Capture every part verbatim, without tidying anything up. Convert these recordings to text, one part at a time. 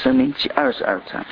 申命记二十二章。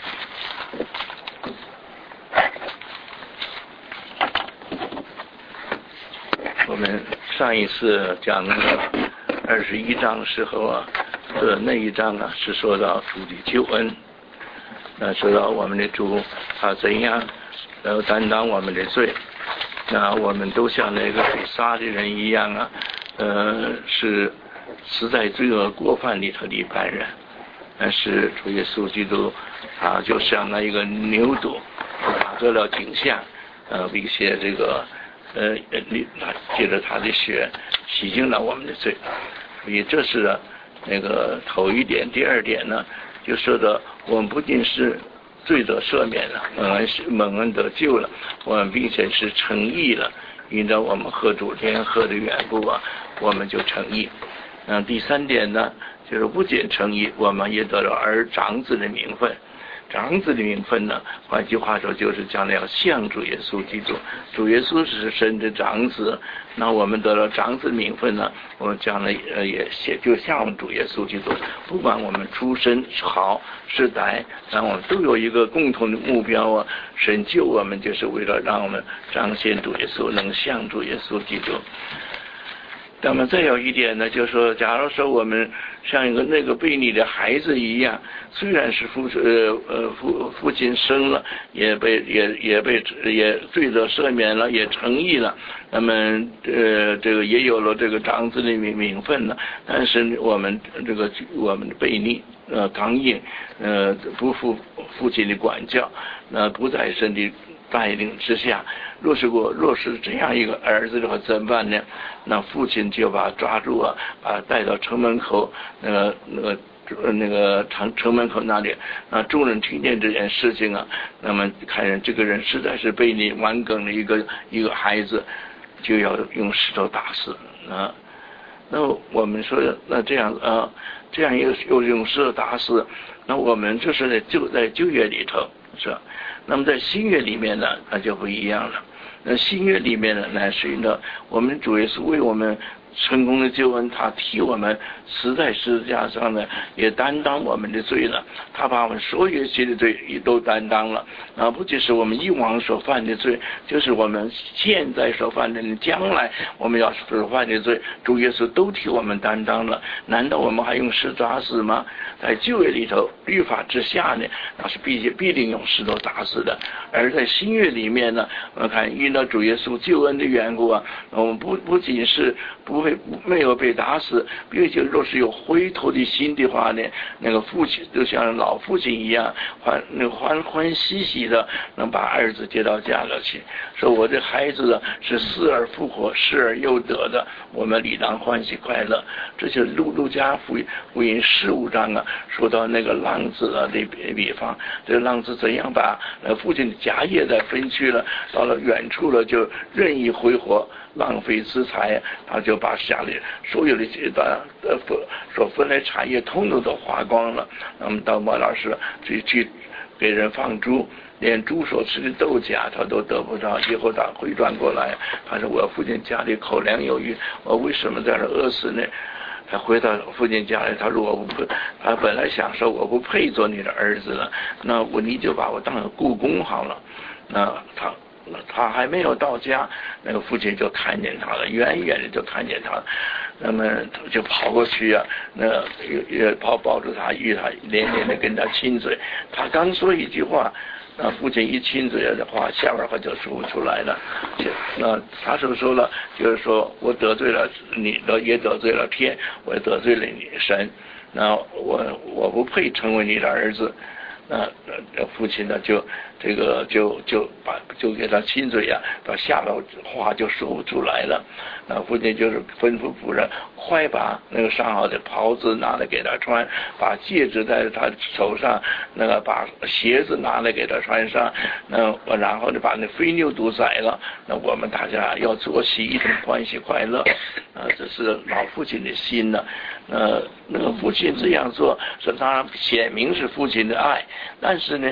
我们上一次讲那个二十一章的时候啊，呃那一章啊是说到主的救恩，那说到我们的主他怎样然后担当我们的罪，那我们都像那个被杀的人一样啊，呃是死在罪恶过犯里头的一般人，但是主耶稣基督啊就像那一个牛犊打得了景象，呃并且这个呃借着他的血洗净了我们的罪，所以这是那个头一点。第二点呢，就说的我们不仅是罪得赦免了，蒙恩蒙恩得救了，我们并且是称义了，因着我们和主联合的缘故啊，我们就称义。嗯，第三点呢，就是不仅称义，我们也得了儿长子的名分。长子的名分呢，换句话说就是将来要像主耶稣基督，主耶稣是神的长子，那我们得了长子的名分呢，我们将来呃也就像我们主耶稣基督，不管我们出身好是歹，但我们都有一个共同的目标啊，神救我们就是为了让我们彰显主耶稣，能像主耶稣基督。那么再有一点呢，就是说假如说我们像一个那个悖逆的孩子一样，虽然是父呃呃父父亲生了，也被也也被也罪得赦免了，也成义了，那么呃这个也有了这个长子的名名分了，但是我们这个我们的悖逆呃刚硬呃不负父亲的管教，那不在神的带领之下，若是我若是这样一个儿子的话怎么办呢？那父亲就把他抓住啊，把他带到城门口那个那个那个城城门口那里，那众人听见这件事情啊，那么看人这个人实在是悖逆顽梗的一个一个孩子，就要用石头打死啊。那我们说那这样啊，这样又又用石头打死，那我们就是在旧在旧约里头是吧？那么在新约里面呢，那就不一样了。那新约里面呢，乃是呢，我们主耶稣为我们成功的救恩，他替我们死在十字架上呢，也担当我们的罪了。他把我们所有一切的罪也都担当了。啊，不仅是我们以往所犯的罪，就是我们现在所犯的，将来我们要所犯的罪，主耶稣都替我们担当了。难道我们还用石打死吗？在旧约里头，律法之下呢，那是必必定用石头打死的。而在新约里面呢，我们看因到主耶稣救恩的缘故啊，我们不不仅是不会没有被打死，并且若是有回头的心的话呢，那个父亲就像老父亲一样，欢那个欢欢喜喜的能把儿子接到家里去，说我的孩子是死而复活，失而又得的，我们理当欢喜快乐。这就是路路加福音福音十五章啊，说到那个浪子啊的比方，这个浪子怎样把呃父亲的家业再分去了，到了远处了就任意挥霍，浪费资财，他就把家里所有的这的呃所分的产业通通都花光了。那么到莫老师去去给人放猪，连猪所吃的豆荚他都得不到，以后他回转过来，他说我父亲家里口粮有余，我为什么在这饿死呢？他回到父亲家里，他说我不，他本来想说我不配做你的儿子了，那我你就把我当成雇工好了。那他他还没有到家，那个父亲就看见他了，远远的就看见他了，那么就跑过去啊，那也也抱抱住他，与他连连的跟他亲嘴。他刚说一句话，那父亲一亲嘴的话，下边话就说不出来了。那他就说了，就是说我得罪了你，也得罪了天，我也得罪了你神，那我我不配成为你的儿子。那父亲呢，就这个就就把就给他亲嘴呀、啊，到下边话就说不出来了。那父亲就是吩咐仆人，快把那个上好的袍子拿来给他穿，把戒指在他手上，那个把鞋子拿来给他穿上，那然后呢把那飞牛犊宰了。那我们大家要作喜，一同欢喜快乐。啊，这是老父亲的心呢。呃，那个父亲这样做，是当然显明是父亲的爱，但是呢，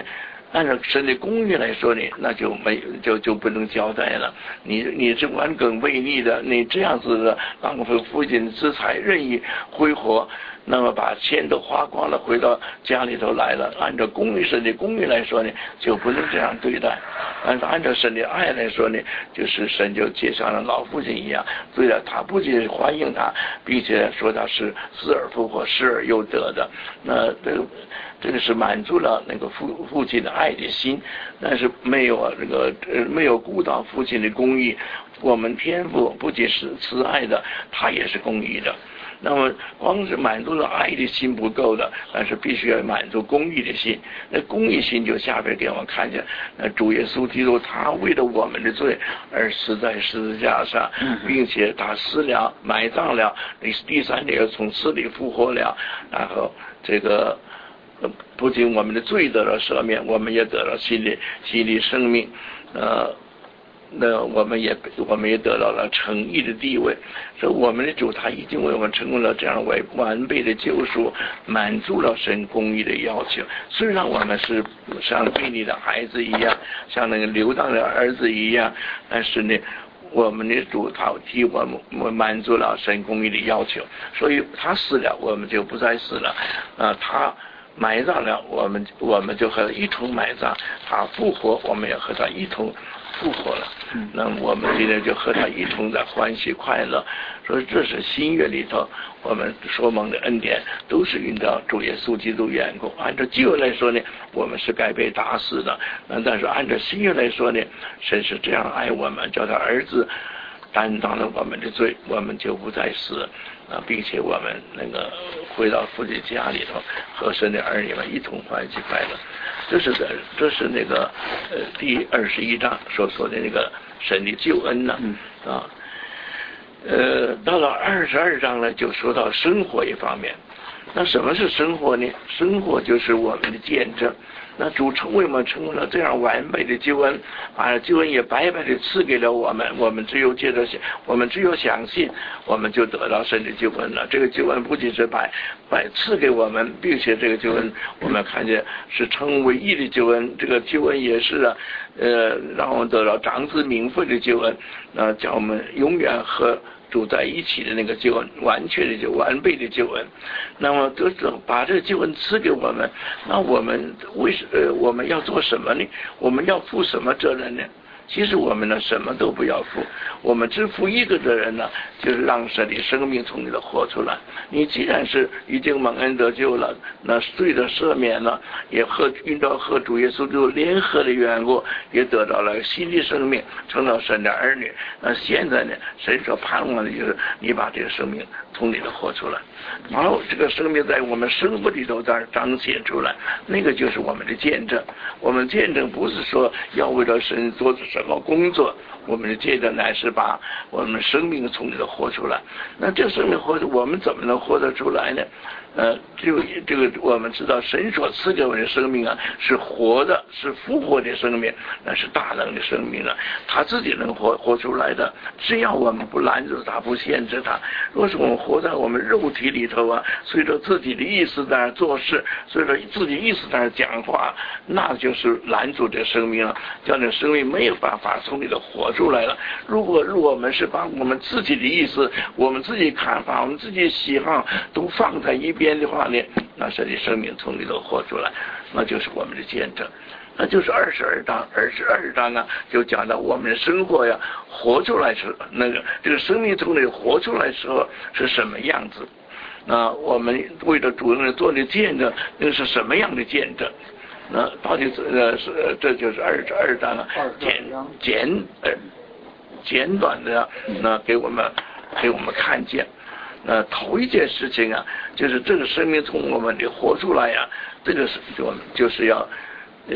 按照神的公义来说呢，那就没就就不能交代了。你你是顽梗悖逆的，你这样子的浪费父亲之财，任意挥霍，那么把钱都花光了，回到家里头来了。按照公义神的公义来说呢，就不能这样对待。按照按照神的爱来说呢，就是神就接像了老父亲一样，对了，他不仅欢迎他，并且说他是死而复活，失而又得的。那这个这个是满足了那个父父亲的爱的心，但是没有这个呃没有顾到父亲的公义。我们天父不仅是慈爱的，他也是公义的。那么光是满足了爱的心不够的，但是必须要满足公义的心。那公义心就下边给我们看见，那主耶稣基督他为了我们的罪而死在十字架上，并且他死了埋葬了，第三天又从死里复活了，然后这个不仅我们的罪得了赦免，我们也得了新的新的生命，呃。那我们也我们也得到了诚意的地位，所以我们的主他已经为我们成功了这样为完备的救赎，满足了神公义的要求。虽然我们是像悖逆的孩子一样，像那个流荡的儿子一样，但是呢，我们的主他替我们满足了神公义的要求，所以他死了，我们就不再死了啊，他埋葬了，我们我们就和他一同埋葬；他复活，我们也和他一同复活了。那么我们今天就和他一同在欢喜快乐。所以这是新约里头我们所蒙的恩典，都是因着主耶稣基督缘故。按照旧约来说呢，我们是该被打死的；那但是按照新约来说呢，神是这样爱我们，叫他儿子担当了我们的罪，我们就不再死啊，并且我们那个回到父亲家里头，和神的儿女们一同欢喜快乐。这是的，这是那个呃第二十一章所说的那个神的救恩呢啊。呃，到了二十二章呢，就说到生活一方面。那什么是生活呢？生活就是我们的见证。那主成为我们成为了这样完美的救恩，啊，救恩也白白的赐给了我们。我们只有接着想，我们只有相信，我们就得到神的救恩了。这个救恩不仅是白白赐给我们，并且这个救恩我们看见是成唯一的救恩。这个救恩也是啊，呃，让我们得到长子名分的救恩，那叫我们永远和住在一起的那个救恩，完全的就完备的救恩。那么这种把这个救恩赐给我们，那我们为什呃我们要做什么呢？我们要负什么责任呢？其实我们呢什么都不要负，我们只负一个责任呢，就是让神的生命从你的活出来。你既然是已经蒙恩得救了，那罪的赦免了，也和遇到和主耶稣基督联合的缘故，也得到了新的生命，成了神的儿女。那现在呢，神所盼望的就是你把这个生命从你的活出来，然后这个生命在我们生活里头在彰显出来，那个就是我们的见证。我们见证不是说要为了神做什么工作，我们的见证乃是把我们生命从里头活出来。那这生命活，我们怎么能活得出来呢？呃，就这个我们知道，神所赐给我们的生命啊，是活的，是复活的生命，那是大能的生命啊，他自己能活活出来的。只要我们不拦住他，不限制他。若是我们活在我们肉体里头啊，随着自己的意思在那做事，随着自己意思在那讲话，那就是拦住这生命了，叫这生命没有办法从里头活出来了。如果如果我们是把我们自己的意思、我们自己看法、我们自己喜好都放在一边的话呢，那神的生命从里头活出来，那就是我们的见证。那就是二十二章，二十二章啊，就讲到我们的生活呀，活出来时那个这个生命从里活出来时候是什么样子？那我们为了主人做的见证，那是什么样的见证？那到底是呃是这就是二十二章啊，简简呃简短的那给我们给我们看见。呃，头一件事情啊，就是这个生命从我们里活出来呀、啊，这个是就就是要呃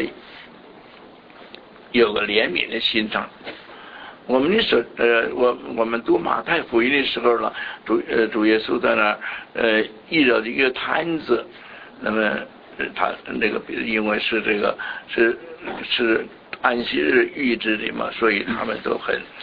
有个怜悯的心肠。我们的时呃，我我们读马太福音的时候呢，主呃主耶稣在那儿呃遇到一个摊子，那么他那个因为是这个是是安息日预制的嘛，所以他们都很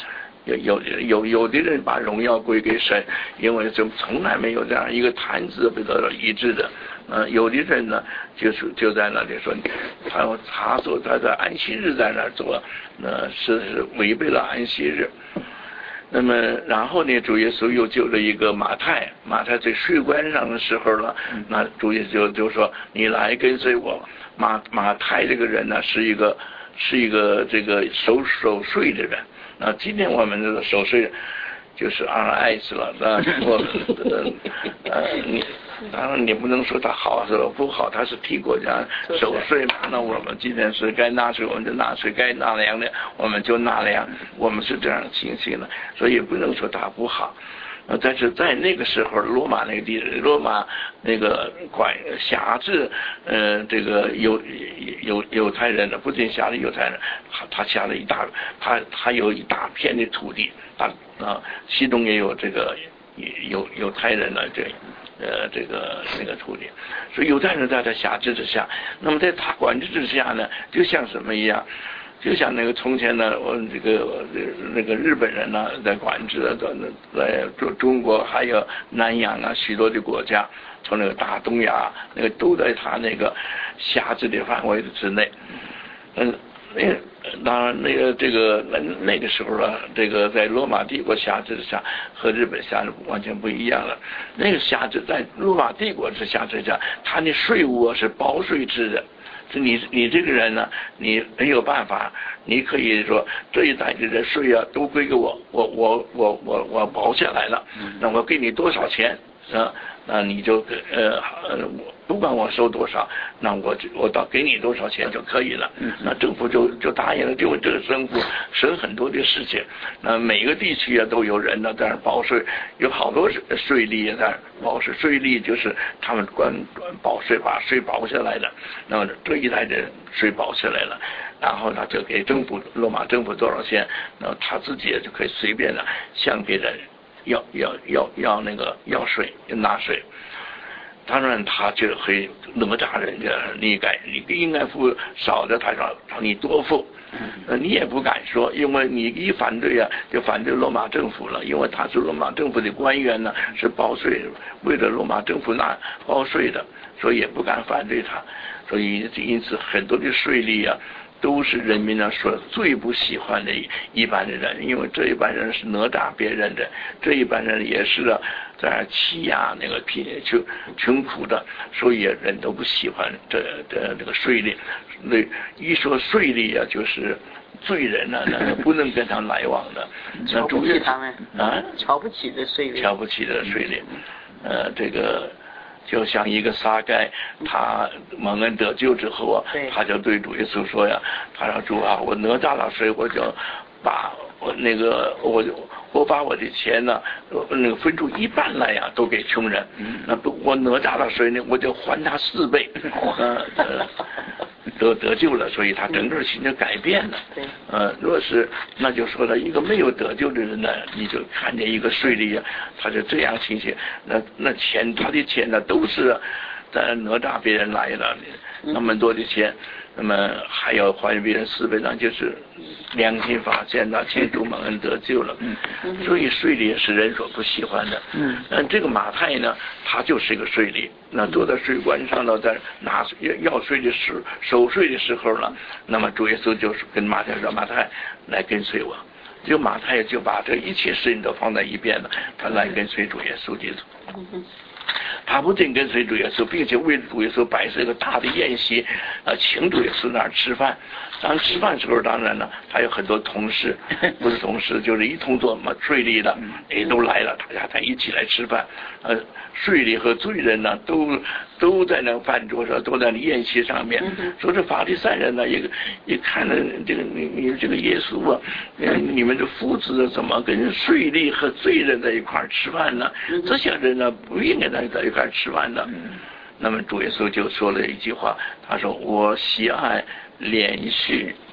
有有有有的人把荣耀归给神，因为从从来没有这样一个坛子被得到医治的。呃，有的人呢，就是就在那里说，他他说他在安息日在那儿做，那是是违背了安息日。那么，然后呢，主耶稣又救了一个马太，马太在税关上的时候了，那主耶稣就说：“你来跟随我。”马马太这个人呢，是一个是一个这个守守税的人。那今天我们这个守税就是二 S 了，那我们呃你。当然，你不能说他好是吧？不好，他是替国家守税嘛。那我们今天是该纳税，我们就纳税；该纳粮的，我们就纳粮。我们是这样情形的，所以也不能说他不好。呃，但是在那个时候，罗马那个地，罗马那个管辖制，呃，这个犹犹犹太人的，不仅辖制犹太人，他他辖了一大，他他有一大片的土地，他啊，其中也有这个犹犹太人的这。呃，这个那个土地，所以犹太人在他辖制之下，那么在他管制之下呢，就像什么一样，就像那个从前呢，我这个那个日本人呢在管制的，在中中国还有南洋啊许多的国家，从那个大东亚那个都在他那个辖制的范围之内，嗯。那当然，那个这个那那个时候啊，这个在罗马帝国辖制之下，和日本辖制完全不一样了。那个辖制在罗马帝国之辖制下，他的税务是包税制的。是你你这个人呢，你没有办法，你可以说这一代的税啊都归给我，我我我我我包下来了，那我给你多少钱啊？那你就呃呃，不管我收多少，那我就我到给你多少钱就可以了。那政府就就答应了，就这个政府省很多的事情。那每个地区啊都有人呢在那报税，有好多税吏也在那报税。税吏就是他们管管报税，把税报下来的。那么这一代人税报下来了，然后他就给政府罗马政府多少钱，那他自己也就可以随便的向别人。要要要要那个要税纳税，当然他就会哪吒人家，你该你应该付少的，他说让你多付，呃你也不敢说，因为你一反对啊，就反对罗马政府了，因为他是罗马政府的官员呢，是报税为了罗马政府纳报税的，所以也不敢反对他，所以因此很多的税吏啊。都是人民呢所最不喜欢的一般的人，因为这一般人是哪吒别人的，这一般人也是在欺压那个贫穷穷苦的，所以人都不喜欢这这这个税吏。那一说税吏啊，就是罪人呢、啊，那不能跟他来往的。 瞧不起他们啊， 瞧不起的税吏， 瞧不起的税吏，呃，这个。就像一个撒该，他蒙恩得救之后啊，他就对主耶稣说呀：“他说主啊，我哪吒了税，我就把我那个我我把我的钱呢，那个分出一半来呀，都给穷人。那不我哪吒了税呢，我就还他四倍。呃呃，得得救了，所以他整个心就改变了。呃，若是那就说了一个没有得救的人呢，你就看见一个税吏啊，他就这样情形，那那钱他的钱呢都是在哪吒别人来的，那么多的钱。”那么还要还别人四倍，那就是良心发现，那天主蒙恩得救了。所以税吏是人所不喜欢的。嗯，这个马太呢，他就是一个税吏。那坐在税关上呢，在拿要税的时收税的时候呢，那么主耶稣就是跟马太说：“马太来跟随我。”就马太就把这一切事情都放在一边了，他来跟随主耶稣基督。他不仅跟随主耶稣，并且为主耶稣摆设一个大的宴席，呃，请主耶稣那儿吃饭。当然吃饭时候，当然了，他有很多同事，不是同事，就是一同做嘛税吏的，也都来了，大家才一起来吃饭。呃，税吏和罪人呢，都都在那饭桌上，都在那宴席上面。说这法利赛人呢，也也看着这个你你这个耶稣啊，你们这父子怎么跟税吏和罪人在一块儿吃饭呢？这些人呢，不应该在在一块儿吃饭的。那么主耶稣就说了一句话，他说：“我喜爱连续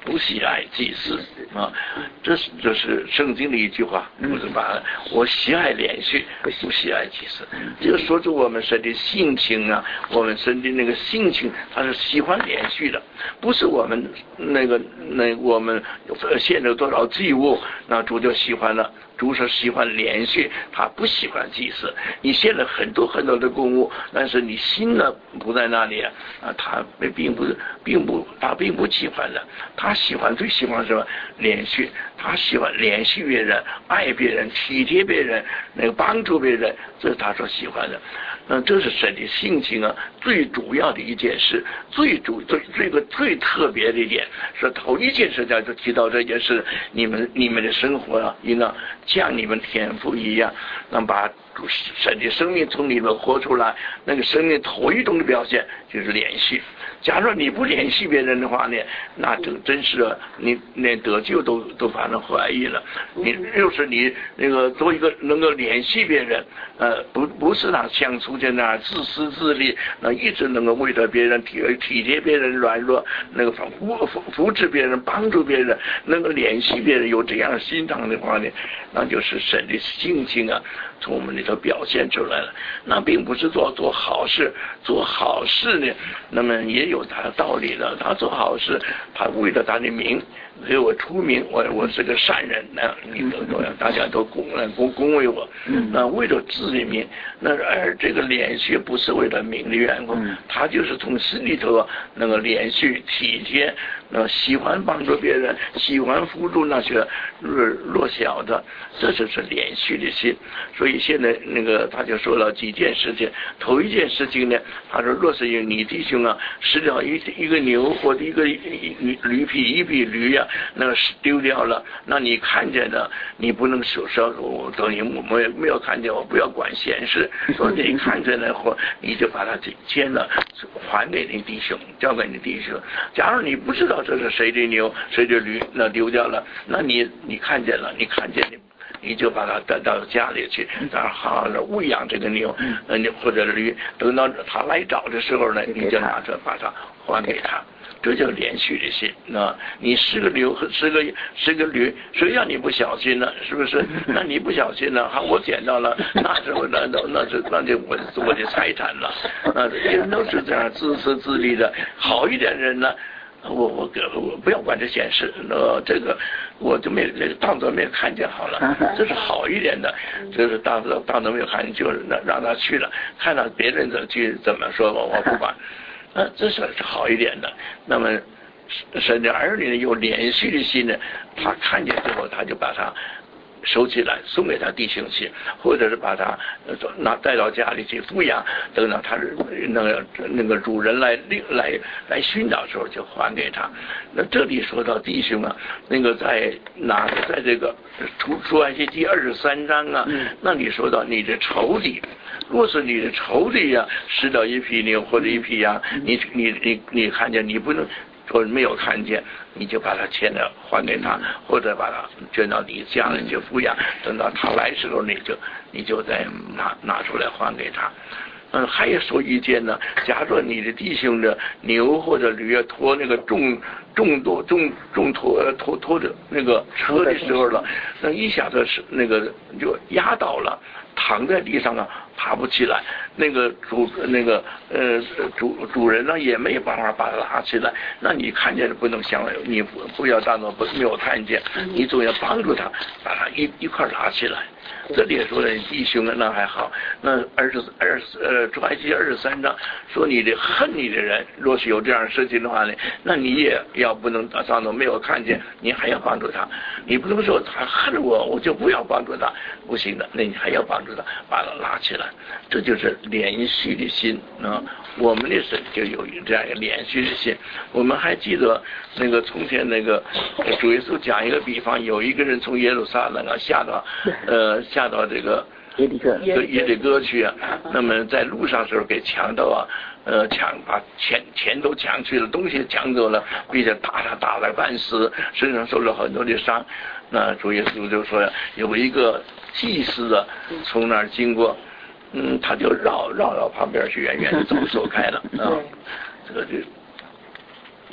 不喜爱祭祀啊，这是这是圣经的一句话，不是把我喜爱连续，不喜爱祭祀。这个说出我们神的性情啊，我们神的那个性情，他是喜欢连续的，不是我们那个那我们献了多少祭物，那主就喜欢了。主是喜欢连续，他不喜欢祭祀。你献了很多很多的公物，但是你心呢不在那里啊，他并不并不他并不喜欢的。他喜欢最喜欢什么？连续，他喜欢连续别人，爱别人，体贴别人，那个帮助别人，这是他所喜欢的。那这是神的性情啊，最主要的一件事，最主最这个最特别的一点，是头一件事情就提到这件事，你们你们的生活啊，应当像你们天父一样，能把神的生命从里面活出来。那个生命头一种的表现就是连续。假如你不联系别人的话呢，那真真是你连得救都都反正怀疑了。你要是你那个做一个能够联系别人，呃，不不是他像出现那自私自利，那一直能够为了别人体体贴别人软弱，那个扶扶扶持别人，帮助别人，能够联系别人，有这样心肠的话呢，那就是神的性情啊，从我们里头表现出来了。那并不是做做好事，做好事呢，那么也有他的道理的。他做好事，他为了他的名，所以我出名，我我是个善人，那你都都大家都恭恭恭维我。那为了自己名，那而这个连续不是为了名的缘故，他就是从心里头那个连续体贴，那喜欢帮助别人，喜欢扶助那些弱弱小的，这就是连续的心。所以现在那个他就说了几件事情。头一件事情呢，他说若是有你弟兄啊失掉一一个牛或者一个驴皮一匹驴呀、啊，那是丢掉了，那你看见的，你不能说说我等于我也没有看见，我不要管闲事。说你看见了或你就把它牵了，还给你弟兄，交给你弟兄。假如你不知道这是谁的牛谁的驴，那丢掉了，那你你看见了，你看见你。你就把它带到家里去，然后好好的喂养这个牛，呃，或者驴，等到他来找的时候呢，你就拿着把它还给他，这叫连续的心。那你是个牛，是个是个驴，谁让你不小心呢？是不是？那你不小心呢？哈，我捡到了，那是那那那是那就我我的财产了。啊，人都是这样自私自利的，好一点人呢。我我我不要管这件事，那这个我就没那个当作没有看见好了，这是好一点的，这是当作当作没有看见，就是让让他去了，看到别人怎么去怎么说我我不管，啊，这是是好一点的。那么神的儿女有连续的心呢，他看见之后他就把他收起来送给他弟兄去，或者是把他拿带到家里去抚养，等到他那个那个主人来来来寻找的时候就还给他。那这里说到弟兄啊，那个在哪个在这个出出埃及记二十三章啊，那你说到你的仇敌，若是你的仇敌呀、啊、失掉一匹牛或者一匹羊，你你你你看见你不能说没有看见，你就把它牵了还给他，或者把它捐到你家人去抚养，等到他来时候你就你就再拿拿出来还给他。嗯，还有说一件呢，假如你的弟兄的牛或者驴拖那个重重多重重拖拖拖着那个车的时候了，那一下子是那个就压倒了，躺在地上啊，爬不起来。那个主那个呃主主人呢也没有办法把它拉起来。那你看见了不能想，你不不要当做不没有看见，你总要帮助他把它一一块拉起来。这里说的弟兄啊，那还好。那二十二十呃出埃及二十三章说你的恨你的人，若是有这样的事情的话呢，那你也要不能当做没有看见，你还要帮助他。你不能说他恨我，我就不要帮助他，不行的，那你还要帮助他把他拉起来。这就是连续的心啊。我们的神就有这样一个连续的心。我们还记得那个从前那个主耶稣讲一个比方，有一个人从耶路撒冷啊下到呃下到这个耶利哥耶利哥去啊，那么在路上时候给强盗啊呃抢把钱钱都抢去了，东西抢走了，并且打他打了半死，身上受了很多的伤。那主耶稣就说有一个祭司啊从那儿经过。嗯，他就绕绕到旁边去，远远的走走开了啊。这个就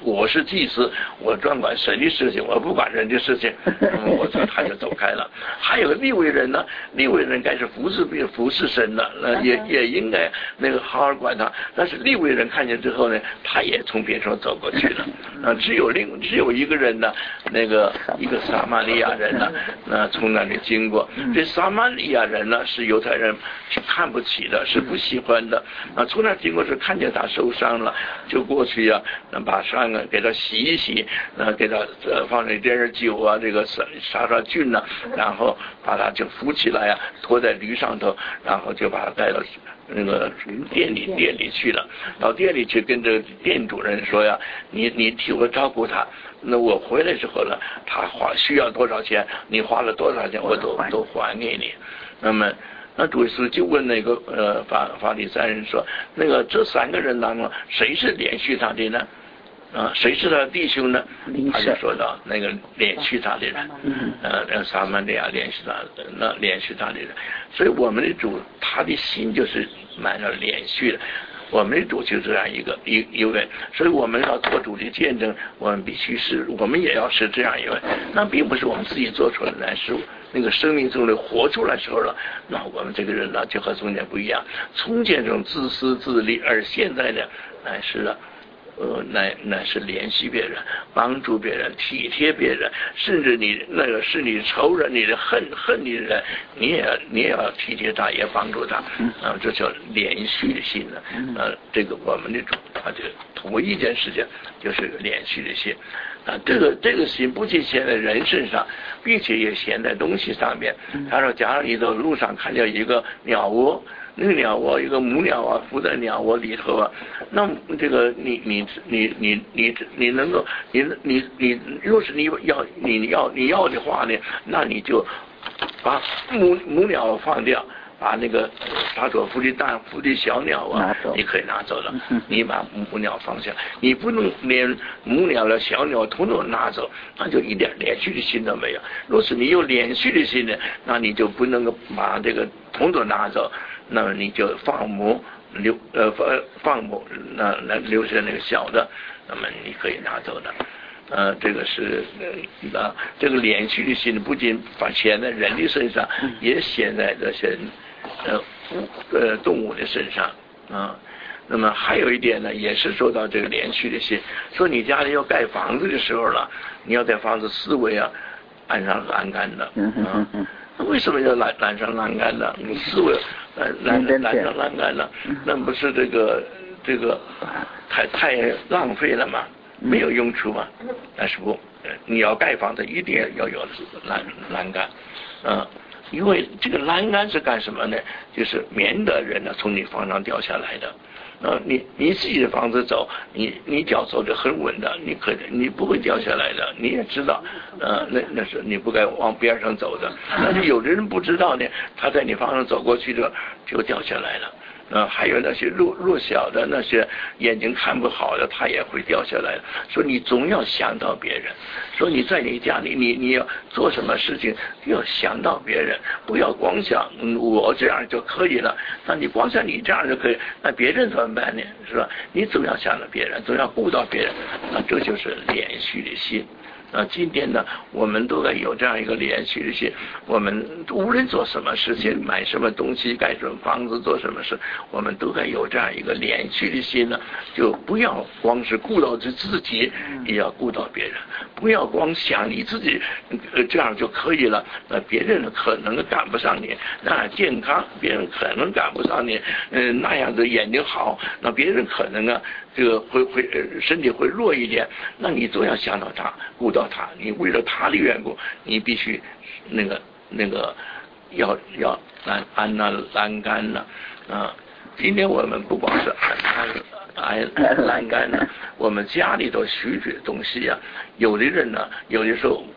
我是祭司，我专管神的事情，我不管人的事情。嗯，我说他就走开了。还有个利未人呢，利未人该是服侍服侍神的，那也也应该那个好好管他。但是利未人看见之后呢，他也从边上走过去了。啊，只有另只有一个人呢，那个一个撒玛利亚人呢，那从那里经过。这撒玛利亚人呢，是犹太人是看不起的，是不喜欢的。啊，从那经过是看见他受伤了，就过去呀、啊，那把伤啊给他洗一洗，那给他呃放点点酒啊，这个杀杀杀菌呐、啊，然后把他就扶起来呀、啊，拖在驴上头，然后就把他带到那个店里店里去了。到店里去跟这个店主人说呀，你你替我照顾他，那我回来之后呢，他花需要多少钱，你花了多少钱，我都都还给你。那么。那主耶稣就问那个呃法法利赛人说，那个这三个人当中谁是连续他的呢？啊，谁是他的弟兄呢？他就说到那个连续他的人，呃，那撒玛利亚连续他，那连续他的人。所以我们的主他的心就是满了连续的。我们的主就这样一个一一位，所以我们要做主的见证，我们必须是，我们也要是这样一位。那并不是我们自己做出来的，是那个生命中的活出来时候了。那我们这个人呢，就和从前不一样。从前这种自私自利，而现在呢，乃是啊。呃，乃乃是联系别人，帮助别人，体贴别人，甚至你那个是你仇人，你的恨恨你的人，你也你也要体贴他，也帮助他，啊，这叫连续性的。呃，这个我们的主他就同一件事情就是连续的心。啊，这个这个心不仅显在人身上，并且也显在东西上面。他说，假如你走路上看见一个鸟窝。那个鸟窝一个母鸟啊，伏在鸟窝里头啊，那这个你你你你你你能够你你你，若是你要你要你要的话呢，那你就把母母鸟放掉，把那个它所孵的蛋孵的小鸟啊，你可以拿走了。你把母鸟放下，你不能连母鸟的小鸟统统拿走，那就一点连续的心都没有。若是你有连续的心呢，那你就不能够把这个统统拿走。那么你就放母留呃放放母那那留下那个小的，那么你可以拿走的。呃，这个是呃啊，这个连续的心不仅发显在人的身上，也显在这些呃呃动物的身上啊。那么还有一点呢，也是说到这个连续的心，说你家里要盖房子的时候了，你要在房子四围啊安上栏杆的啊。为什么要拦拦上栏杆呢？你四围拦拦拦上栏杆呢？那不是这个这个太太浪费了吗？没有用处吗？但是不，你要盖房子一定要有栏栏杆，啊，因为这个栏杆是干什么呢？就是免得人呢从你房上掉下来的。啊，你你自己的房子走，你你脚走得很稳的，你可你不会掉下来的，你也知道，呃，那那是你不该往边上走的。但是有的人不知道呢，他在你房上走过去就就掉下来了。呃，还有那些弱弱小的那些眼睛看不好的，他也会掉下来。说你总要想到别人，说你在你家里，你你要做什么事情，要想到别人，不要光想、嗯、我这样就可以了。那你光想你这样就可以，那别人怎么办呢？是吧？你总要想到别人，总要顾到别人，那这就是连续的心。啊，今天呢，我们都该有这样一个连续的心。我们无论做什么事情，买什么东西，盖什么房子，做什么事，我们都该有这样一个连续的心呢。就不要光是顾到自己，也要顾到别人。不要光想你自己，呃，这样就可以了。那别人可能赶不上你，那样健康，别人可能赶不上你。嗯、呃，那样子眼睛好，那别人可能啊。这个会会呃身体会弱一点，那你都要想到他，顾到他，你为了他的缘故，你必须那个那个要要安安那栏杆呢啊！今天我们不光是安安安栏杆呢，我们家里头许许东西啊，有的人呢，有的时候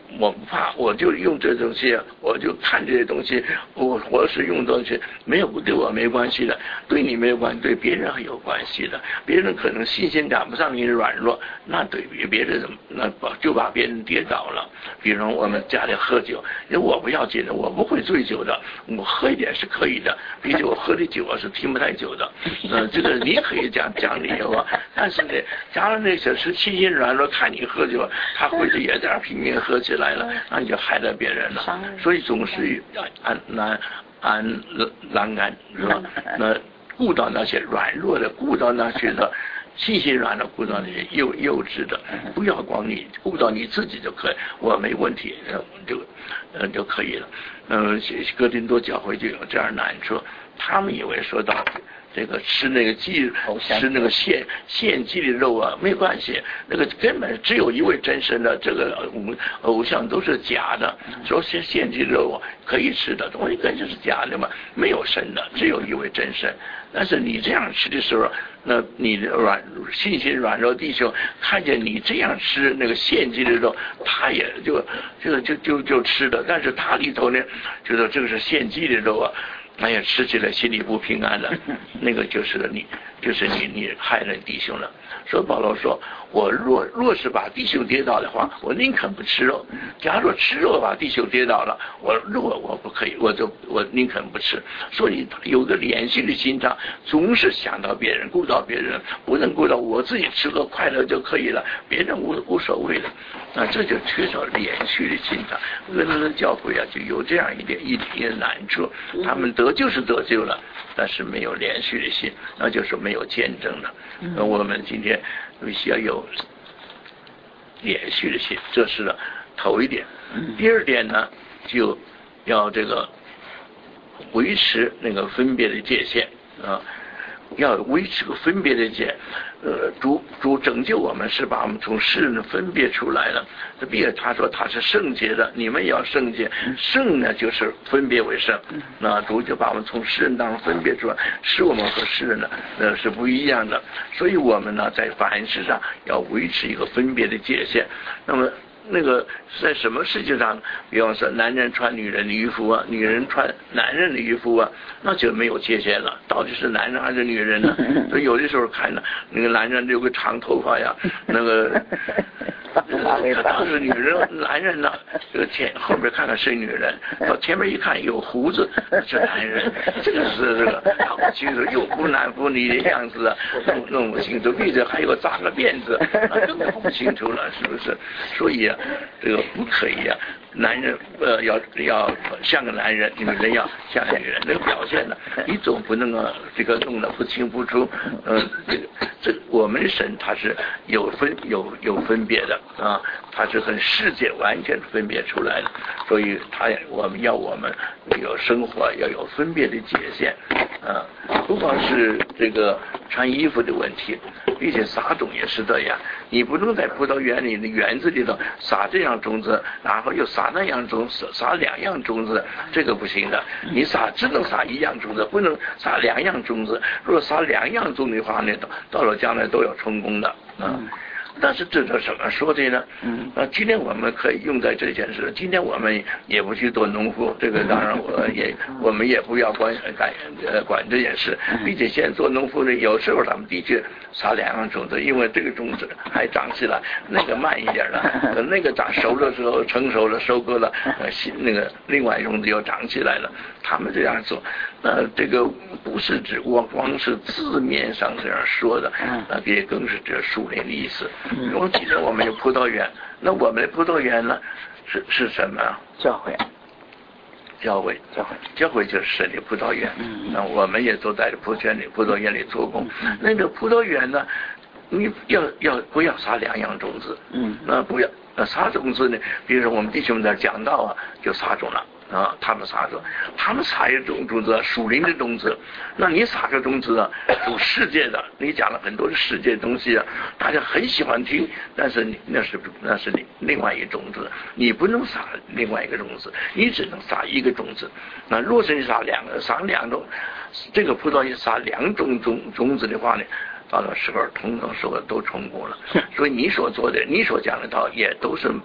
我不怕，我就用这东西，我就看这些东西，我我是用东西，没有对我没关系的，对你没有关系，对别人很有关系的。别人可能信心赶不上你的软弱，那对别别人那就把别人跌倒了。比如我们家里喝酒，因为我不要紧的，我不会醉酒的，我喝一点是可以的，毕竟我喝的酒啊是听不太久的。呃，这个你可以讲讲理由啊，但是呢，假如那些是信心软弱，看你喝酒，他回去也在那拼命喝起来了，那你就害了别人了。所以总是安安安栏杆是吧？那顾到那些软弱的，顾到那些的信心软弱，顾到那些幼幼稚的，不要光你顾到你自己就可以，我没问题，就呃就可以了。嗯，哥林多教会就有这样难处，他们以为说到这个吃那个鸡，吃那个献献祭的肉啊，没关系，那个根本只有一位真神的，这个偶像都是假的。说献献祭肉啊可以吃的东西，根本就是假的嘛，没有神的，只有一位真神。但是你这样吃的时候，那你的软信心软弱弟兄看见你这样吃那个献祭的肉，他也就就就就就吃的，但是他里头呢，觉得这个是献祭的肉啊。哎呀，吃起来心里不平安了，那个就是你，就是你，你害了弟兄了。所以保罗说，我若若是把弟兄跌倒的话，我宁肯不吃肉。假如吃肉把弟兄跌倒了，我肉我不可以，我就我宁肯不吃。所以有个连续的心肠，总是想到别人，顾到别人，不能顾到我自己吃个快乐就可以了，别人无无所谓的。那这就缺少连续的心肠。俄罗斯教会啊，就有这样一点一点难处，他们得救是得救了，但是没有连续的心，那就是没有见证了。那我们今天需要有连续的心，这是头一点。第二点呢，就要这个维持那个分别的界限啊，要维持个分别的界。呃，主主拯救我们是把我们从世人分别出来了。比如他说他是圣洁的，你们也要圣洁。圣呢就是分别为圣，那主就把我们从世人当中分别出来，使我们和世人呢呃是不一样的。所以我们呢在凡事上要维持一个分别的界限。那么那个在什么事情上，比方说男人穿女人的衣服啊，女人穿男人的衣服啊，那就没有界限了，到底是男人还是女人呢？所以有的时候看呢，那个男人留个长头发呀，那个他是女人，男人呢，这个前后面看看是女人，到前面一看有胡子是男人，这个是这个搞不清楚，又不男不女的样子，弄弄不清楚，并且还有扎个辫子，那根本不清楚了，是不是？所以啊，这个不可以啊，男人呃要要像个男人，女人要像个女人，那个表现呢，你总不能啊这个弄得不清不楚，嗯、呃，这个这我们神他是有分有有分别的啊，他是很世界完全分别出来的，所以他我们要我们有生活要有分别的界限啊，不光是这个穿衣服的问题，并且撒种也是这样，你不能在葡萄园里的园子里头撒这样种子，然后又撒那样种子，撒两样种子，这个不行的。你撒只能撒一样种子，不能撒两样种子。如果撒两样种的话呢，到了将来都要成功的啊。但是这是怎么说的呢？嗯，啊，今天我们可以用在这件事。今天我们也不去做农夫，这个当然我也我们也不要管管呃管这件事。并且现在做农夫呢，有时候他们的确撒两样种子，因为这个种子还长起来，那个慢一点了，等那个长熟了之后，成熟了收割了，呃，新那个另外种子又长起来了。他们这样做，呃，这个不是指光光是字面上这样说的，那也更是这属灵的意思。我们记得我们有葡萄园，那我们的葡萄园呢是是什么？ 教会， 教会， 教会， 教会就是神的葡萄园。嗯，那我们也都在葡萄园里葡萄园里做工。嗯，那个葡萄园呢，你要要不要撒两样种子？嗯，那不要，那撒种子呢？比如说我们弟兄在讲道啊，就撒种了。啊，他们撒种，他们撒一种种子，属灵的种子。那你撒个种子啊，属世界的，你讲了很多的世界东西啊，大家很喜欢听，但是你那是那是你另外一种子，你不能撒另外一个种子，你只能撒一个种子。那若是你撒两个，撒两种，这个葡萄叶撒两种种种子的话呢？到了时候，统统说都成功了。所以你所做的，你所讲的道也都是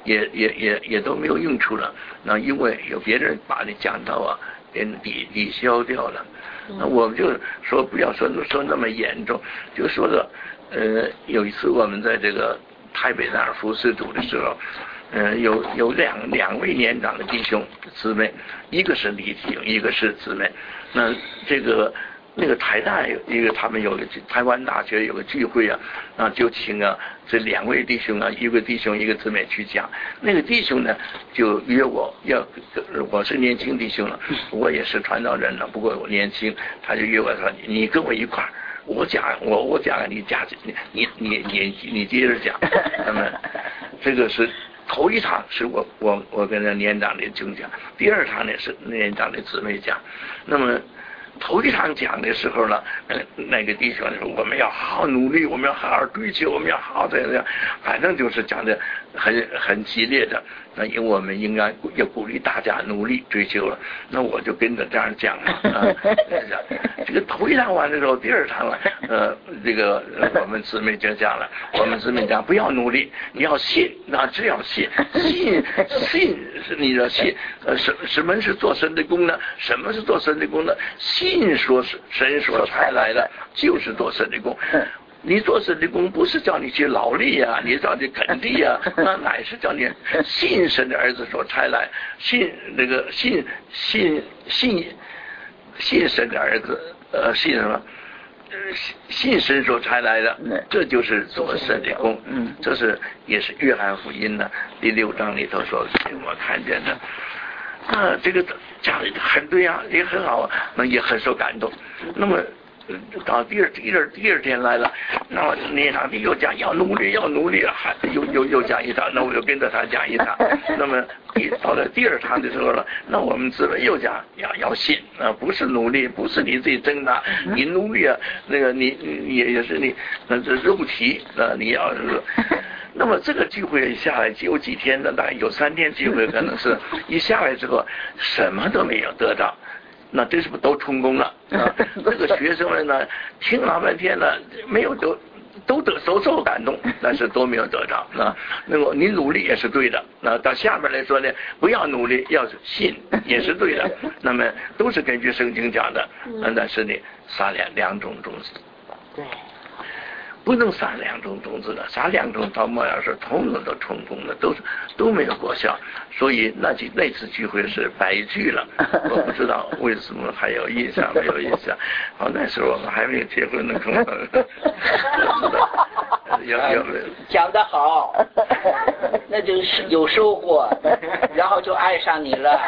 也也也也都没有用处了。那因为有别人把你讲道啊，给抵抵消掉了。那我们就说不要说说那么严重，就说的，呃，有一次我们在这个台北那儿服侍主的时候，呃，有有两两位年长的弟兄姊妹，一个是李弟兄，一个是姊妹。那这个那个台大有一个他们有个台湾大学有个聚会啊，啊就请啊这两位弟兄啊，一个弟兄一个姊妹去讲。那个弟兄呢就约我要，我是年轻弟兄了，我也是传道人了，不过我年轻，他就约我说你跟我一块儿。我讲我我讲你讲你你你你你接着讲。那么这个是头一场是我我我跟那年长的兄讲，第二场呢是年长的姊妹讲。那么头一场讲的时候呢，呃，那个弟兄说我们要好好努力，我们要好好追求，我们要好好这样，反正就是讲的很很激烈的。那因为我们应该要鼓励大家努力追求了，那我就跟着这样讲嘛。啊，这个头一场完的时候，第二场了，呃，这个我们姊妹就讲了，我们姊妹讲不要努力，你要信，那只要信，信信是你的信。呃，什什么是做神的功呢？什么是做神的功呢？信说是神所差来的，就是做神的功。你做神的功不是叫你去劳力呀、啊，你叫你垦地呀、啊，那乃是叫你信神的儿子所差来，信那个信信信信神的儿子，呃，信什么？呃，信神所差来的，这就是做神的功。嗯，这是也是约翰福音呢第六章里头所给我看见的。啊，这个讲的很对啊，也很好啊，那也很受感动。那么。到第二第二第二天来了，那么那场又讲要努力要努力，还又又又讲一场，那我就跟着他讲一场。那么到了第二场的时候了，那我们姊妹又讲要要信啊，不是努力，不是你自己挣的，你努力啊，那个你你也也是你那这肉体啊，你要是。那么这个聚会下来只有几天的，大概有三天聚会，可能是一下来之后什么都没有得到。那这是不是都成功了啊？这个学生们呢，听了半天呢，没有都都得都受感动，但是都没有得着啊。那么你努力也是对的，那到下面来说呢，不要努力，要信也是对的。那么都是根据圣经讲的，但是呢，撒两两种种子。对。不能撒两种种子的，撒两种到末了是统统都成功的，都是都没有果效，所以那几那次聚会是白聚了。我不知道为什么还有印象没有印象。好，那时候我们还没有结婚呢，可能有有讲得好，那就是有收获，然后就爱上你了。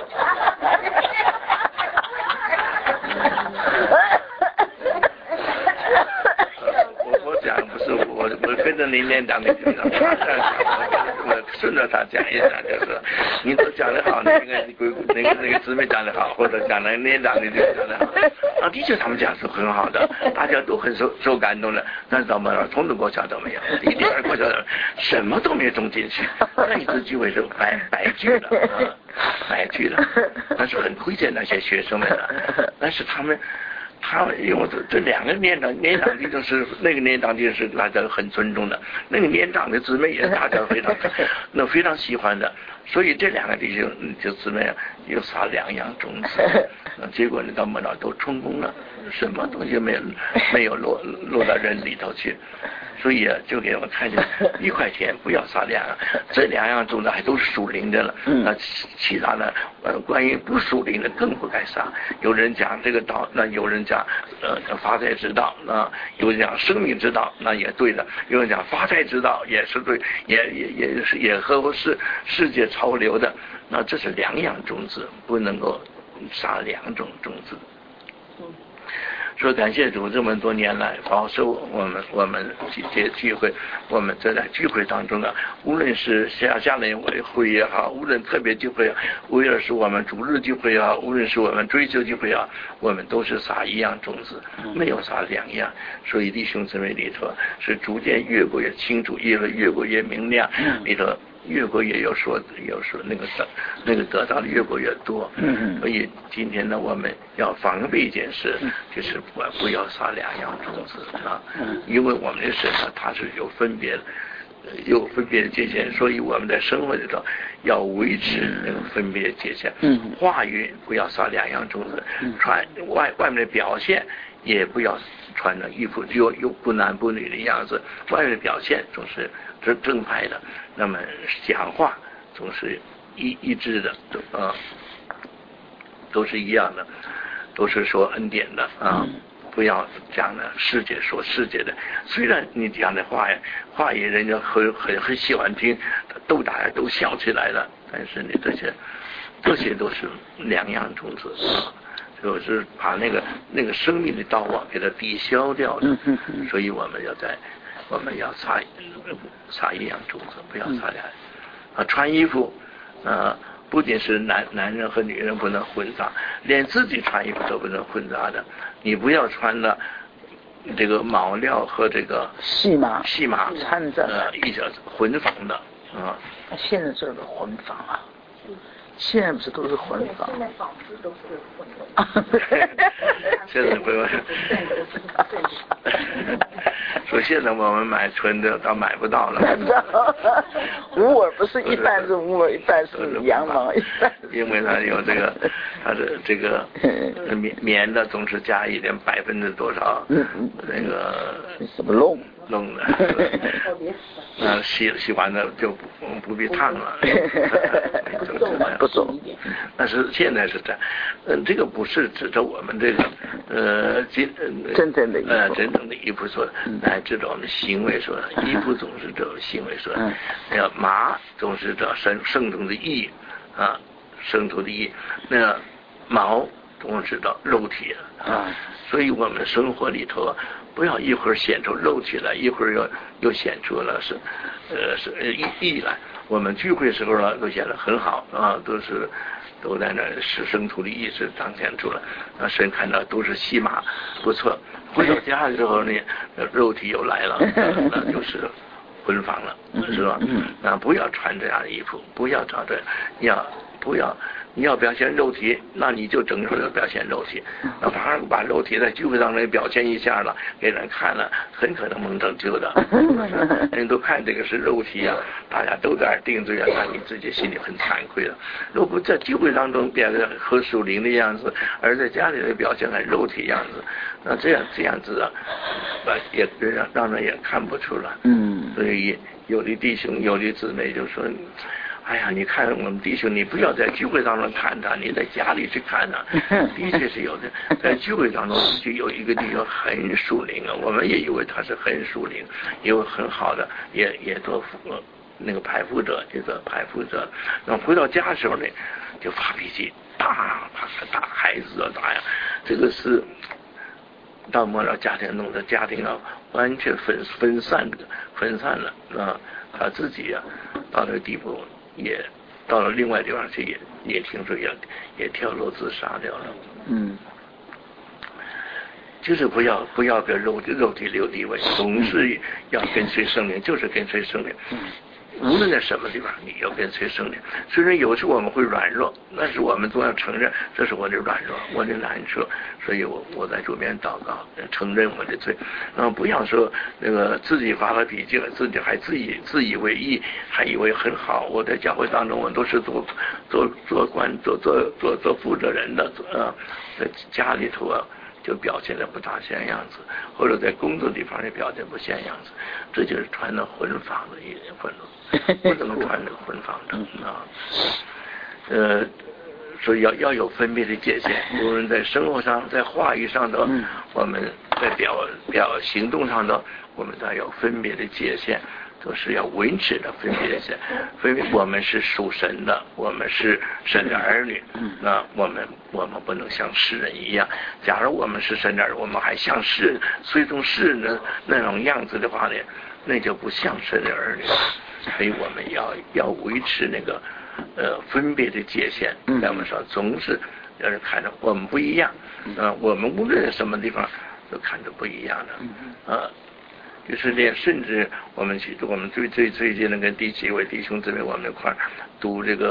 讲不是我，我跟着您年长的局长，我顺着他讲一讲，就是你都讲得好，那个那个那个姊妹讲得好，或者讲那个年长的就讲得好，啊，的确他们讲是很好的，大家都很受受感动的，但是到末了从头果效都没有，一点儿果效什么都没种进去，那一次聚会是白白聚了啊，白聚了，但是很推荐那些学生们的，但是他们。他因为这这两个年长年长的就是那个年长的是大家很尊重的，那个年长的姊妹也是大家非常那非常喜欢的，所以这两个弟兄就姊妹又撒两样种子，结果呢到末了都成功了，什么东西没有没有落落到人里头去。所以啊，就给我们看见一块钱不要撒两样，这两样种的还都是属灵的了。那其他的呃，关于不属灵的更不该撒。有人讲这个道，那有人讲呃发财之道，那有人讲生命之道，那也对的。有人讲发财之道也是对，也也也是也合乎世世界潮流的。那这是两样种子，不能够撒两种种子。说感谢主，这么多年来保守我们我们这聚会，我们这在聚会当中啊，无论是下下联会也好，无论特别聚会，无论是我们主日聚会啊，无论是我们追求聚会啊，我们都是撒一样种子，没有撒两样。所以弟兄姊妹里头是逐渐越过越清楚，越越过越明亮，里头越过越有说有说那个得那个得到的越过越多。所以今天呢，我们要防备一件事，就是不不要撒两样种子啊，因为我们的神呢，它是有分别的。 有分别的界限，所以我们在生活里头要维持那个分别的界限。 嗯， 话语不要撒两样种子，穿外外面的表现也不要穿着衣服又又不男不女的样子，外面的表现总是正正派的，那么讲话总是一一致的，都啊都是一样的，都是说恩典的啊。不要讲的世界说世界的，虽然你讲的话呀，话语人家很很很喜欢听，都大家都笑起来了，但是你这些这些都是两样种子啊，就是把那个那个生命的道啊给它抵消掉的，所以我们要在我们要撒撒一样种子，不要撒两啊穿衣服啊。不仅是男男人和女人不能混杂，连自己穿衣服都不能混杂的。你不要穿的这个毛料和这个细麻细麻掺着呃一些混纺的啊。 现在这个混纺啊，现在不是都是混纺？ 现在纺织都是混的。 现在不用。说现在我们买纯的倒买不到了。 乌尔不是一半是乌尔，一半是羊毛，一半。 因为它有这个，它的这个棉棉的总是加一点百分之多少，那个什么弄弄的，那洗洗完了就不不必烫了，不走。但是现在是这样，嗯，这个不是指着我们这个呃真真正的呃真正的衣服说的，乃指着我们行为说的，衣服总是这行为说的，那个麻总是这圣圣中的义啊，圣徒的义，那毛总是这肉体啊，所以我们生活里头不要一会儿显出肉体来，一会儿又又显出了是呃是义义来。我们聚会时候呢都显得很好啊，都是都在那是生徒的意识彰显出了，啊，神看到都是细麻，不错。回到家的时候呢，肉体又来了，那就是混纺了，是吧？啊，不要穿这样的衣服，不要找这，要不要？你要表现肉体，那你就整出来表现肉体。那反而把肉体在聚会当中表现一下了，给人看了，很可能蒙拯救的。人都看这个是肉体啊，大家都在定罪啊，那你自己心里很惭愧的。如果在聚会当中表现和属灵的样子，而在家里的表现很肉体样子，那这样这样子啊，也让让人也看不出来。嗯，所以有的弟兄、有的姊妹就说。哎呀，你看我们弟兄，你不要在聚会当中看他，你在家里去看他。的确是有的，在聚会当中就有一个弟兄很属灵啊，我们也以为他是很属灵，有很好的，也也做那个排富者，这个排富者。那回到家的时候呢，就发脾气，打打打孩子啊，打呀，这个是到末了家庭弄得家庭啊完全分分散的分散了啊，他自己啊到那个地步。也到了另外地方去，也也听说也也跳楼自杀掉了。嗯，就是不要不要跟肉肉体留地位，总是要跟随圣灵，就是跟随圣灵。无论在什么地方，你要跟随圣灵。虽然有时我们会软弱，但是我们总要承认这是我的软弱，我的难处，所以我我在主面祷告，承认我的罪。嗯，不要说那个自己发了脾气了，自己还自以自以为意，还以为很好。我在教会当中，我都是做做做官、做做做做负责人的，呃，在家里头啊。就表现的不大像样子，或者在工作地方也表现不像样子，这就是穿的混纺的一点混了，不能穿这个混纺的啊。呃，所以要要有分别的界限，无论在生活上、在话语上的，我们在表表行动上的，我们都要有分别的界限。都是要维持的分别线，分别我们是属神的，我们是神的儿女，那我们我们不能像世人一样。假如我们是神的儿女，我们还像世人随从世人的那种样子的话呢，那就不像神的儿女。所以我们要要维持那个呃分别的界限。在我们说总是让人看着我们不一样，呃，我们无论在什么地方都看着不一样的，呃。就是连甚至我们去我们最最最近的跟第几位弟兄姊妹我们一块儿读这个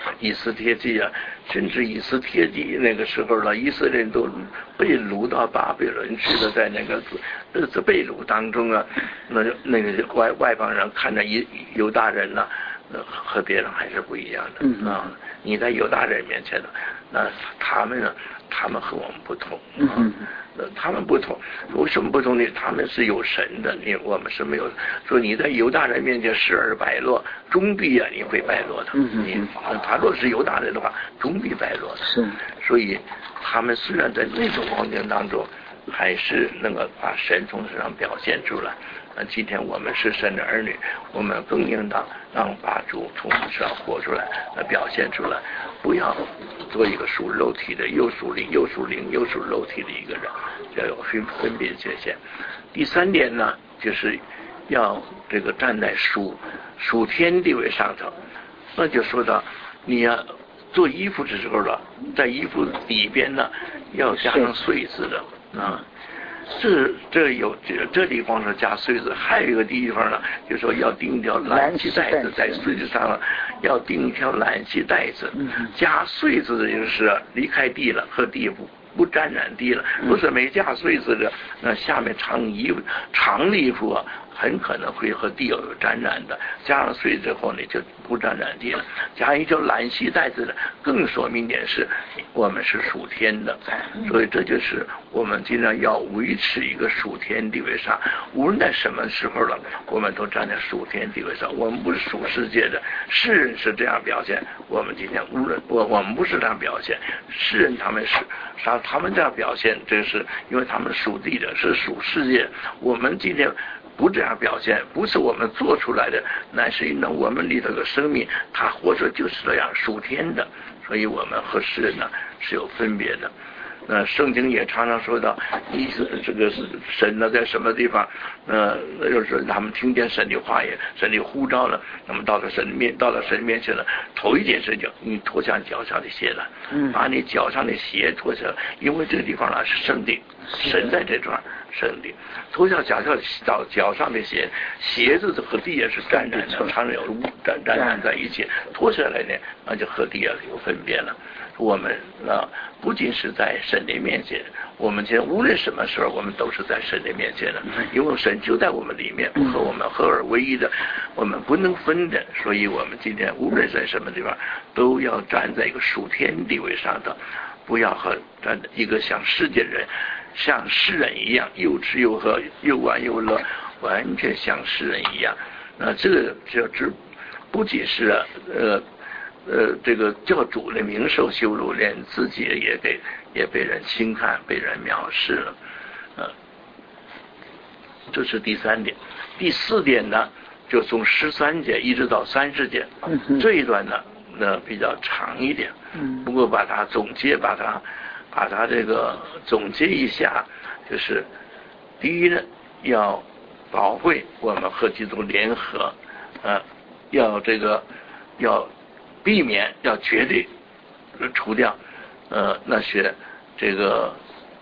以斯帖记啊，甚至以斯帖记那个时候了，以色列人都被掳到巴比伦去了，在那个呃这被掳当中啊，那那个外外邦人看着犹犹大人呢、啊，呃和别人还是不一样的啊、嗯。你在犹大人面前呢，那他们呢，他们和我们不同啊。嗯他们不同，为什么不同呢？他们是有神的，你我们是没有。说你在犹大人面前时而败落，终必啊你会败落的。嗯嗯你他若是犹大人的话，终必败落的。 是。 所以他们虽然在那种环境当中，还是能够把神从身上表现出来。那今天我们是神的儿女，我们更应当让把主从身上活出来，来表现出来，不要做一个属肉体的，又属灵又属灵又属肉体的一个人，要有分分别界限。第三点呢，就是要这个站在属属天地位上头，那就说到你要做衣服的时候了，在衣服里边呢要加上穗子的啊。这这有这这地方是加穗子，还有一个地方呢，就说要钉一条蓝系带子在穗子上了，要钉一条蓝系带子，加穗子的就是离开地了，和地不不沾染地了。不是没加穗子的，那下面长衣服长的衣服啊，很可能会和地有沾染的。加上穗之后呢，就不沾染地了。加一条蓝系带子的，更说明点是我们是属天的，所以这就是我们尽量要维持一个属天地位上，无论在什么时候了，我们都站在属天地位上。我们不是属世界的，世人是这样表现，我们今天无论我我们不是这样表现，世人他们是像他们这样表现，这是因为他们属地的，是属世界。我们今天不这样表现，不是我们做出来的，乃是因为我们里头的生命，它活着就是这样属天的，所以我们和世人呢是有分别的。那圣经也常常说到，意思这个神呢在什么地方？呃，就是他们听见神的话也，神的呼召了，那么到了神面，到了神面前了，头一件事情，你脱下脚上的鞋了，把你脚上的鞋脱下来，因为这个地方呢是圣地，神在这段圣地，脱下脚上脚脚上的鞋，鞋子和地也是沾染的，常常有污沾沾染在一起，脱下来呢，那就和地也有分别了。我们啊，不仅是在神的面前，我们今天无论什么时候，我们都是在神的面前的，因为神就在我们里面，和我们合而为一的，我们不能分的。所以我们今天无论在什么地方，都要站在一个属天地位上的，不要和站一个像世界人、像世人一样又吃又喝、又玩又乐，完全像世人一样。那这个就只不仅是呃。呃，这个教主的名受羞辱，连自己也给也被人轻看，被人藐视了，呃，这是第三点。第四点呢，就从十三节一直到三十节，嗯、这一段呢，呢比较长一点。嗯，不过把它总结，把它把它这个总结一下，就是第一呢，要保卫我们和基督联合，呃，要这个要。避免要绝对除掉呃那些这个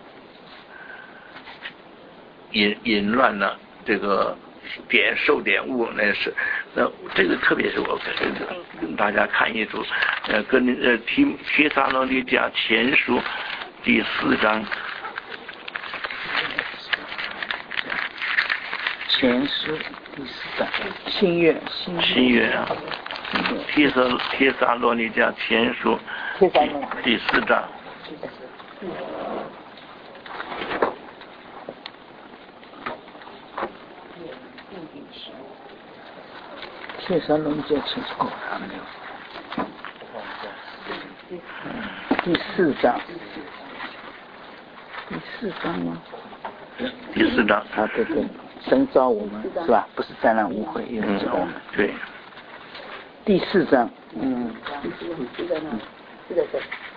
淫淫乱呢，这个点受点物，那是那这个特别是我跟跟大家看一组呃跟呃提提撒罗尼迦前书第四章前书第四章新约新约啊。提撒提撒罗尼迦前书第四章， 提撒罗尼迦前书还没有，第四章，第四章吗？ 第四章啊，对对，神召我们是吧？不是沾染污秽，也是召我们。 对。 第四章，嗯，是在这，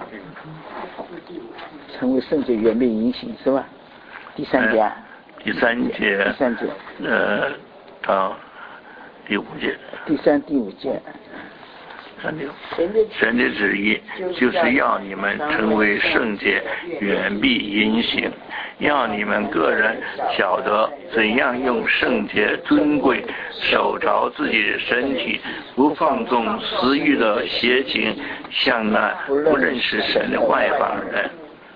成为圣洁，远避淫行，是吧？第三节、啊呃，第三节， 第三节， 呃，到第五节， 第三、第五节， 三六，神的旨意就是要你们成为圣洁，远避淫行，要你们个人晓得怎样用圣洁尊贵守着自己的身体，不放纵私欲的邪情，像那不认识神的外邦人。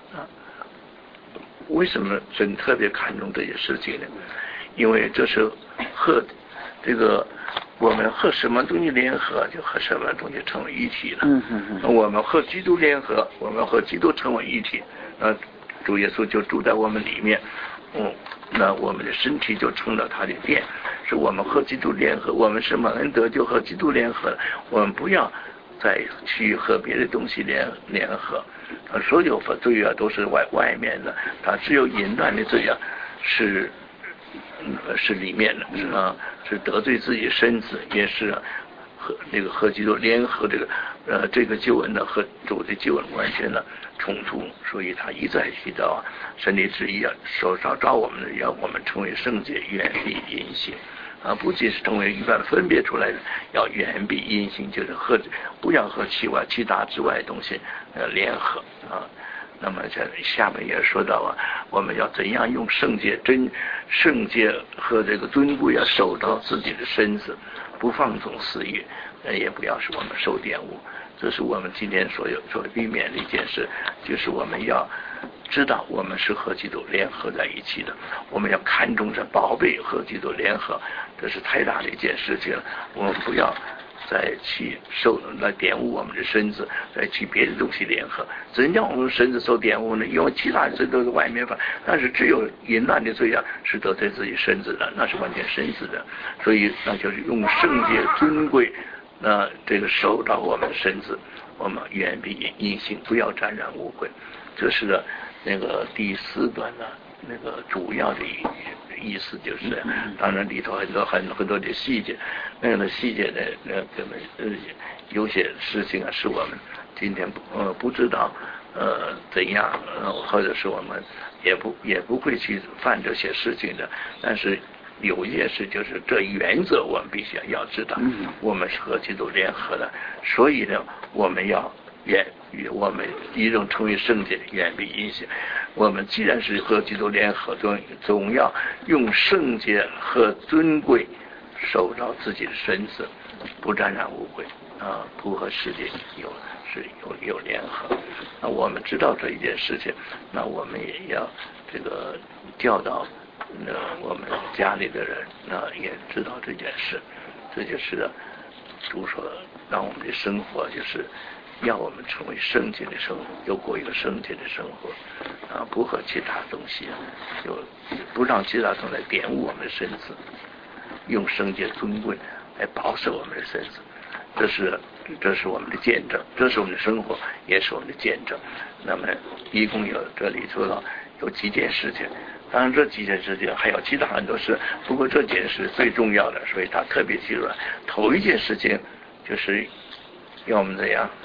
为什么神特别看重这些事情呢？因为这是和这个我们和什么东西联合，就和什么东西成为一体了。 嗯嗯嗯。 我们和基督联合，我们和基督成为一体，那主耶稣就住在我们里面。嗯，那我们的身体就成了他的殿，是我们和基督联合，我们是蒙恩得就和基督联合了。我们不要再去和别的东西联联合。所有罪啊都是外外面的，它只有淫乱的罪啊是嗯是里面的，是啊是得罪自己身子，也是和那个和基督联合这个呃这个救恩的和主的救恩完全的冲突，所以他一再提到啊神的旨意啊，手上照我们要我们成为圣洁，远离淫行。啊，不仅是成为一般分别出来的，要远避阴性，就是和不要和其外其他之外的东西呃联合啊。那么在下面也说到啊，我们要怎样用圣洁真圣洁和这个尊贵要守到自己的身子，不放纵私欲，也不要使我们受玷污。这是我们今天所有所避免的一件事，就是我们要知道我们是和基督联合在一起的，我们要看重这宝贝和基督联合，这是太大的一件事情了。我们不要再去受来玷污我们的身子，再去别的东西联合。怎样我们身子受玷污呢？因为其他罪都是外面犯，但是只有淫乱的罪啊是得罪自己身子的，那是完全身子的。所以那就是用圣洁尊贵那这个守到我们的身子，我们远避淫行，不要沾染污秽。这是呢那个第四段呢那个主要的意思就是这样。当然里头很多很很多的细节，那个细节呢那根本呃有些事情啊是我们今天不呃不知道呃怎样呃或者是我们也不也不会去犯这些事情的，但是有一件事就是这原则我们必须要知道，我们是和基督联合的，所以呢我们要远我们一种成为圣洁，远避淫行。我们既然是和基督联合，总总要用圣洁和尊贵守着自己的身子，不沾染污秽啊，不和世界有是有有联合。那我们知道这一件事情，那我们也要这个教导那我们家里的人，那也知道这件事。这就是主说让我们的生活就是要我们成为圣洁的生活，要过一个圣洁的生活啊，不和其他东西就不让其他东西来玷污我们的身子，用圣洁尊贵来保守我们的身子。这是这是我们的见证，这是我们的生活，也是我们的见证。那么一共有这里说到有几件事情，当然这几件事情还有其他很多事，不过这件事最重要的，所以他特别提出来。头一件事情就是要我们怎样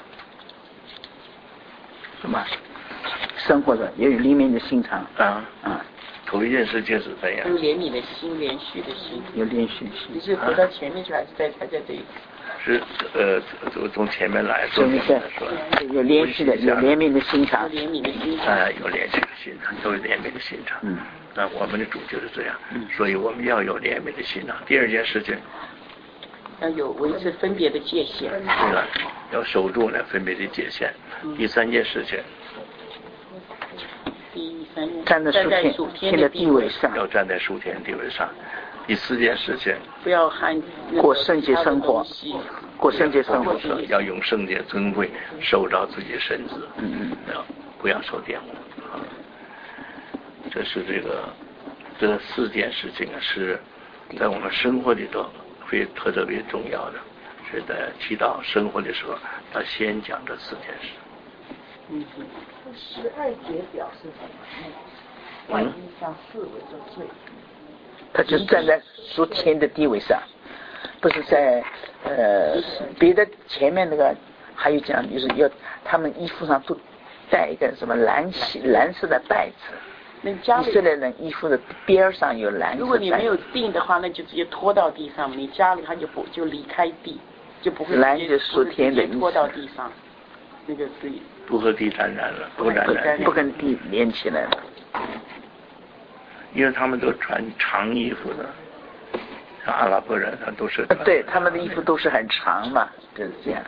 什么生活的也有里面的心肠啊啊， 头一件事情是怎样？ 有怜悯的心，连续的心， 有连续心。 你是回到前面去，还是在还在这一？ 是呃，从从前面来说， 说有连续的，有怜悯的心肠， 有怜悯的心肠， 啊，有连续的心肠，都有怜悯的心肠。嗯，那我们的主就是这样，嗯，所以我们要有怜悯的心肠。第二件事情， 要有维持分别的界限。 对了，要守住那分别的界限。嗯、第三件事情， 第三件站在属天的地位上， 要站在属天地位上。第四件事情， 不要含过圣洁生活，过圣洁生活， 要用圣洁尊贵守着自己的身子，嗯嗯，要不要受玷污啊？这是这个这四件事情啊，是在我们生活里头非特特别重要的，是在祈祷生活的时候，他先讲这四件事。 嗯哼，十二节表示什么？万一向四为就罪。 他就是站在属天的地位上，不是在呃别的前面那个还有讲就是要他们衣服上都带一个什么蓝蓝色的带子，以色列人衣服的边上有蓝色。 如果你没有定的话，那就直接拖到地上，你家里他就不就离开地。 就不会蓝就属天的意思拖到地上，那个是不和地沾染了，不沾染， 不跟地连起来了。 因为他们都穿长衣服的，像阿拉伯人他都是。 对，他们的衣服都是很长嘛，就是这样。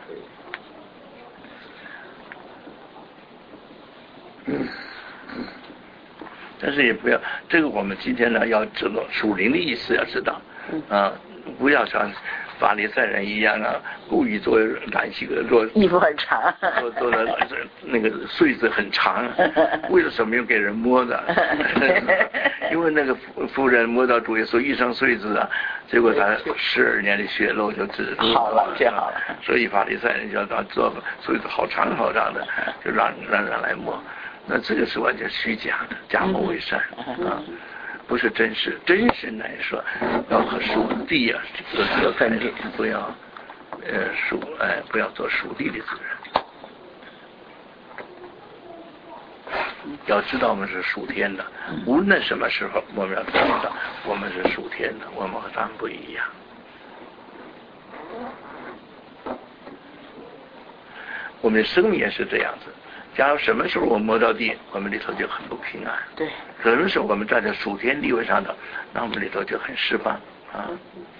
嗯。但是也不要，这个我们今天呢要知道属灵的意思要知道，啊，不要像法利赛人一样啊，故意做染些个做衣服很长， 做做的那个穗子很长，为了什么要给人摸的？因为那个妇妇人摸到主耶稣衣上穗子啊，结果他十二年的血漏就止住好了，这好了。 所以法利赛人就要他做穗子好长好长的，就让让人来摸。那这个是完全虚假的，假冒伪善啊，不是真实。真实来说，要和属地啊这个这个分别，不要呃属哎不要做属地的责任。要知道我们是属天的，无论什么时候，我们要知道我们是属天的，我们和他们不一样。我们的生命也是这样子。假如什么时候我们摸到地，我们里头就很不平安。 对。 什么时候我们站在属天地位上的，那我们里头就很释放啊。